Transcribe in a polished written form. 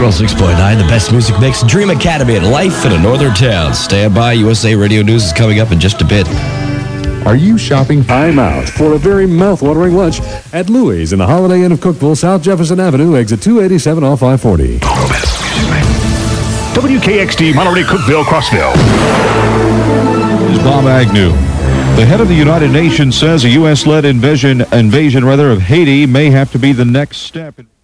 106.9, the best music mix, Dream Academy and life in a northern town. Stand by, USA Radio News is coming up in just a bit. Are you shopping? I'm out for a very mouth-watering lunch at Louie's in the Holiday Inn of Cookeville, South Jefferson Avenue, exit 287 off I-40. WKXD, Monterey, Cookeville, Crossville. This is Bob Agnew. The head of the United Nations says a U.S.-led invasion of Haiti may have to be the next step.